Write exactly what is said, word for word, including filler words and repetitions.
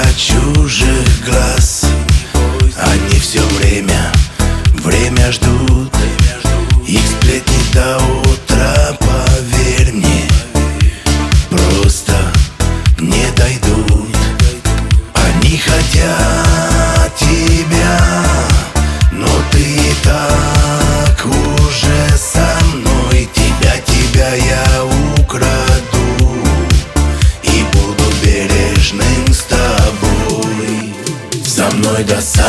чужих глаз. Они все время, время ждут. Их сплетни до утра, поверь мне, просто не дойдут. Они хотят тебя, но ты и так уже со мной. Тебя, тебя я украду и буду бережным с тобой. За мной до самого